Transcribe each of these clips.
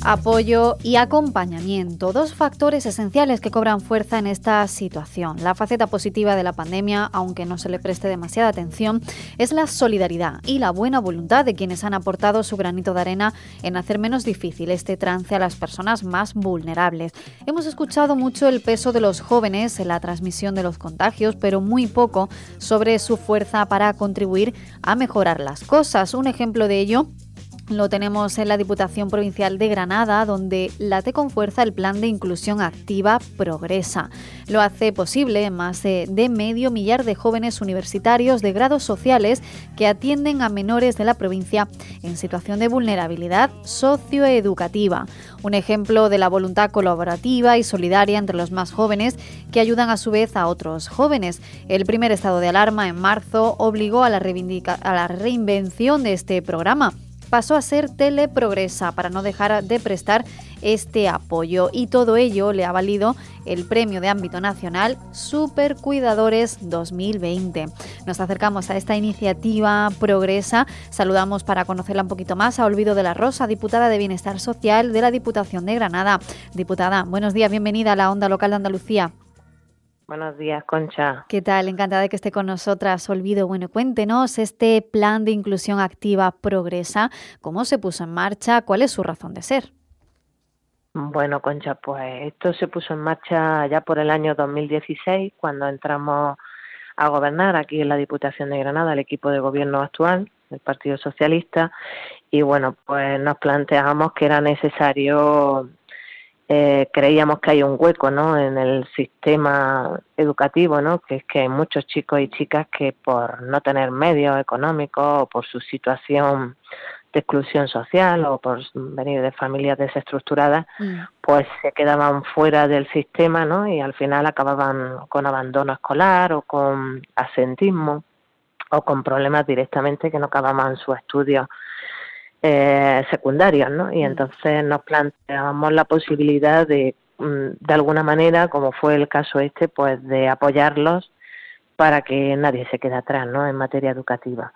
Apoyo y acompañamiento, dos factores esenciales que cobran fuerza en esta situación. La faceta positiva de la pandemia, aunque no se le preste demasiada atención, es la solidaridad y la buena voluntad de quienes han aportado su granito de arena en hacer menos difícil este trance a las personas más vulnerables. Hemos escuchado mucho el peso de los jóvenes en la transmisión de los contagios, pero muy poco sobre su fuerza para contribuir a mejorar las cosas. Un ejemplo de ello lo tenemos en la Diputación Provincial de Granada, donde late con fuerza el Plan de Inclusión Activa Progresa. Lo hace posible más de 500.000 de jóvenes universitarios de grados sociales que atienden a menores de la provincia en situación de vulnerabilidad socioeducativa. Un ejemplo de la voluntad colaborativa y solidaria entre los más jóvenes que ayudan a su vez a otros jóvenes. El primer estado de alarma en marzo obligó a la reinvención de este programa. Pasó a ser Teleprogresa para no dejar de prestar este apoyo, y todo ello le ha valido el premio de ámbito nacional Supercuidadores 2020. Nos acercamos a esta iniciativa Progresa. Saludamos para conocerla un poquito más a Olvido de la Rosa, diputada de Bienestar Social de la Diputación de Granada. Diputada, buenos días, bienvenida a la Onda Local de Andalucía. Buenos días, Concha. ¿Qué tal? Encantada de que esté con nosotras. Olvido, bueno, cuéntenos este plan de inclusión activa Progresa, ¿cómo se puso en marcha? ¿Cuál es su razón de ser? Bueno, Concha, pues esto se puso en marcha ya por el año 2016, cuando entramos a gobernar aquí en la Diputación de Granada, el equipo de gobierno actual, el Partido Socialista, y bueno, pues nos planteábamos que era necesario. Creíamos que hay un hueco, ¿no?, en el sistema educativo, ¿no?, que es que hay muchos chicos y chicas que por no tener medios económicos o por su situación de exclusión social o por venir de familias desestructuradas, pues se quedaban fuera del sistema, ¿no?, y al final acababan con abandono escolar o con absentismo o con problemas directamente que no acababan sus estudios secundarios, ¿no? Y entonces nos planteábamos la posibilidad de alguna manera, como fue el caso pues de apoyarlos para que nadie se quede atrás, ¿no?, en materia educativa.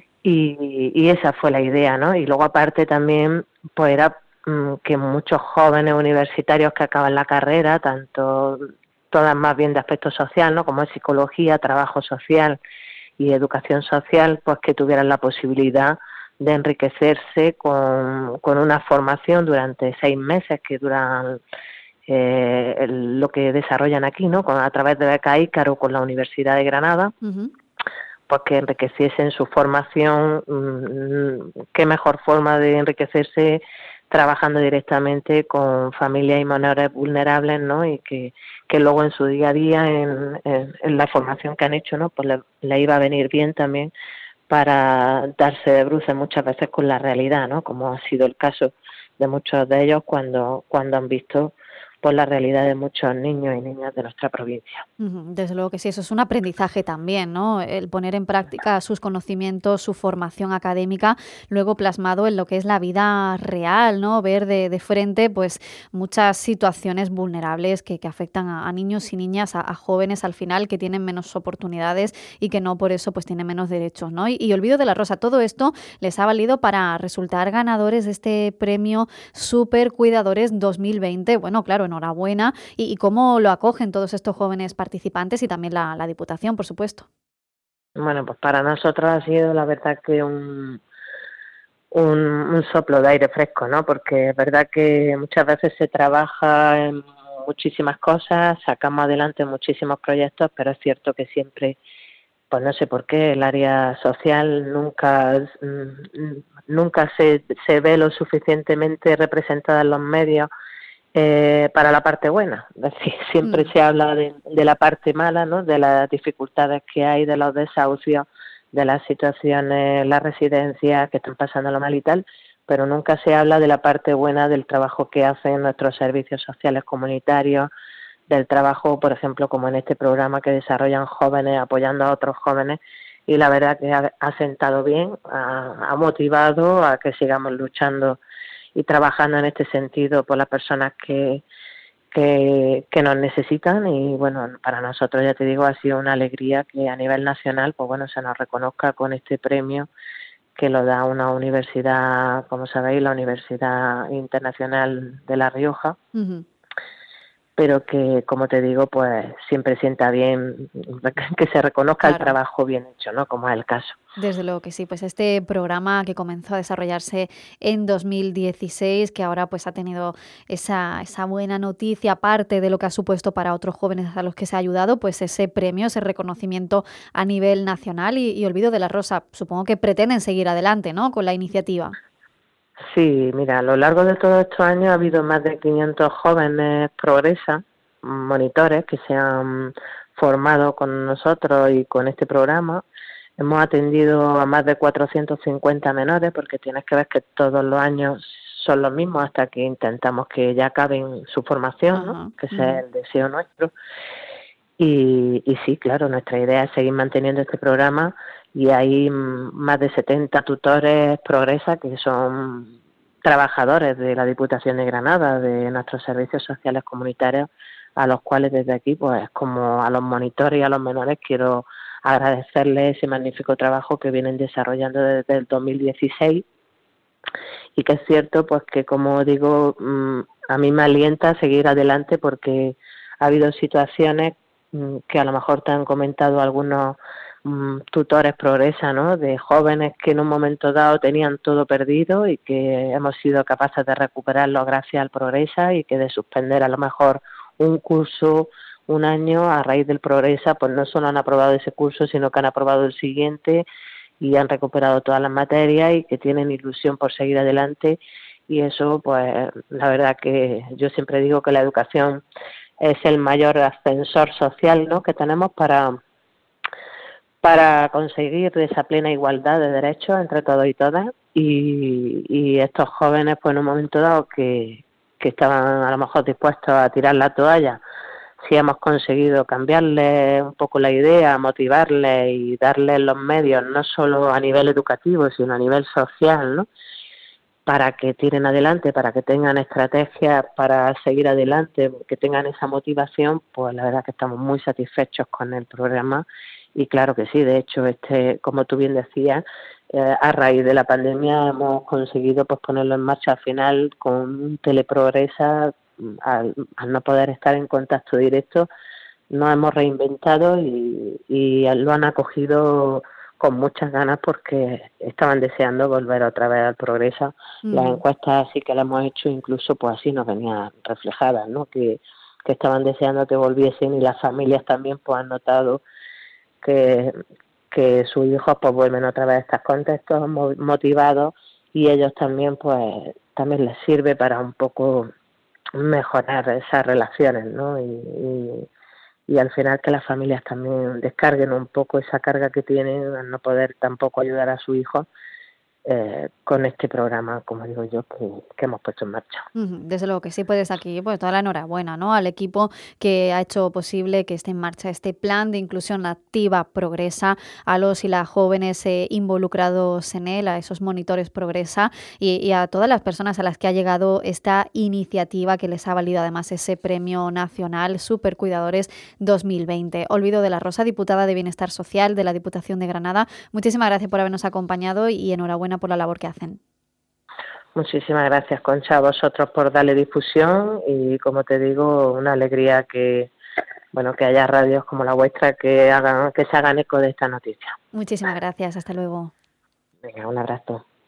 Y esa fue la idea, ¿no? Y luego aparte también, pues era que muchos jóvenes universitarios que acaban la carrera, tanto todas más bien de aspecto social, ¿no?, como es psicología, trabajo social y educación social, pues que tuvieran la posibilidad de enriquecerse con una formación durante 6 meses que duran lo que desarrollan aquí, ¿no?, a través de beca Ícaro con la Universidad de Granada, pues que enriqueciesen su formación. Qué mejor forma de enriquecerse trabajando directamente con familias y menores vulnerables, ¿no?, y que luego en su día a día, en la formación que han hecho, ¿no?, pues le iba a venir bien también para darse de bruces muchas veces con la realidad, ¿no?, como ha sido el caso de muchos de ellos cuando han visto pues la realidad de muchos niños y niñas de nuestra provincia. Desde luego que sí, eso es un aprendizaje también, ¿no? El poner en práctica sus conocimientos, su formación académica, luego plasmado en lo que es la vida real, ¿no? Ver de frente pues muchas situaciones vulnerables que afectan a niños y niñas, a jóvenes al final que tienen menos oportunidades y que no por eso pues tienen menos derechos, ¿no? Y Olvido de la Rosa, todo esto les ha valido para resultar ganadores de este premio Supercuidadores 2020. Bueno, claro, enhorabuena. ¿Y cómo lo acogen todos estos jóvenes participantes y también la Diputación, por supuesto? Bueno, pues para nosotros ha sido la verdad que un soplo de aire fresco, ¿no? Porque es verdad que muchas veces se trabaja en muchísimas cosas, sacamos adelante muchísimos proyectos, pero es cierto que siempre, pues no sé por qué, el área social nunca se ve lo suficientemente representada en los medios para la parte buena. Es decir, siempre se habla de la parte mala, ¿no?, de las dificultades que hay, de los desahucios, de las situaciones, las residencias que están pasando lo mal y tal, pero nunca se habla de la parte buena del trabajo que hacen nuestros servicios sociales comunitarios, del trabajo, por ejemplo, como en este programa que desarrollan jóvenes apoyando a otros jóvenes, y la verdad que ha sentado bien, ha motivado a que sigamos luchando y trabajando en este sentido por las personas que nos necesitan. Y bueno, para nosotros, ya te digo, ha sido una alegría que a nivel nacional pues bueno, se nos reconozca con este premio que lo da una universidad, como sabéis, la Universidad Internacional de La Rioja, pero que, como te digo, pues siempre sienta bien que se reconozca el trabajo bien hecho, ¿no? Como es el caso. Desde luego que sí, pues este programa que comenzó a desarrollarse en 2016, que ahora pues ha tenido esa buena noticia, aparte de lo que ha supuesto para otros jóvenes a los que se ha ayudado, pues ese premio, ese reconocimiento a nivel nacional y Olvido de la Rosa. Supongo que pretenden seguir adelante, ¿no?, con la iniciativa. Sí, mira, a lo largo de todos estos años ha habido más de 500 jóvenes Progresa, monitores, que se han formado con nosotros y con este programa. Hemos atendido a más de 450 menores, porque tienes que ver que todos los años son los mismos hasta que intentamos que ya acaben su formación, ¿no? Que ese es el deseo nuestro. Y sí, claro, nuestra idea es seguir manteniendo este programa, y hay más de 70 tutores Progresa que son trabajadores de la Diputación de Granada, de nuestros servicios sociales comunitarios, a los cuales desde aquí, pues como a los monitores y a los menores, quiero agradecerles ese magnífico trabajo que vienen desarrollando desde el 2016, y que es cierto, pues que, como digo, a mí me alienta a seguir adelante, porque ha habido situaciones que a lo mejor te han comentado algunos tutores Progresa, ¿no?, de jóvenes que en un momento dado tenían todo perdido y que hemos sido capaces de recuperarlo gracias al Progresa, y que de suspender a lo mejor un curso un año a raíz del Progresa, pues no solo han aprobado ese curso, sino que han aprobado el siguiente y han recuperado todas las materias, y que tienen ilusión por seguir adelante. Y eso, pues la verdad que yo siempre digo que la educación es el mayor ascensor social, ¿no?, que tenemos para conseguir esa plena igualdad de derechos entre todos y todas. Y estos jóvenes, pues en un momento dado que estaban a lo mejor dispuestos a tirar la toalla, si hemos conseguido cambiarles un poco la idea, motivarles y darles los medios, no solo a nivel educativo, sino a nivel social, ¿no?, para que tiren adelante, para que tengan estrategias para seguir adelante, que tengan esa motivación, pues la verdad que estamos muy satisfechos con el programa. Y claro que sí, de hecho, como tú bien decías, a raíz de la pandemia hemos conseguido pues ponerlo en marcha al final con un Teleprogresa. Al no poder estar en contacto directo, nos hemos reinventado y lo han acogido con muchas ganas, porque estaban deseando volver otra vez al Progresa. Las encuestas sí que las hemos hecho, incluso pues así nos venían reflejadas, ¿no?, que estaban deseando que volviesen, y las familias también pues han notado que sus hijos pues vuelven otra vez a estar contentos, motivados, y ellos también pues también les sirve para un poco mejorar esas relaciones, ¿no? Y al final que las familias también descarguen un poco esa carga que tienen al no poder tampoco ayudar a su hijo con este programa, como digo yo, que hemos puesto en marcha. Desde luego que sí, puedes aquí, pues toda la enhorabuena, ¿no?, al equipo que ha hecho posible que esté en marcha este plan de inclusión activa Progresa, a los y las jóvenes involucrados en él, a esos monitores Progresa y a todas las personas a las que ha llegado esta iniciativa, que les ha valido además ese premio nacional Supercuidadores 2020. Olvido de la Rosa, diputada de Bienestar Social de la Diputación de Granada, muchísimas gracias por habernos acompañado y enhorabuena por la labor que hacen. Muchísimas gracias, Concha, a vosotros por darle difusión, y como te digo, una alegría que haya radios como la vuestra que se hagan eco de esta noticia. Muchísimas gracias, hasta luego. Venga, un abrazo.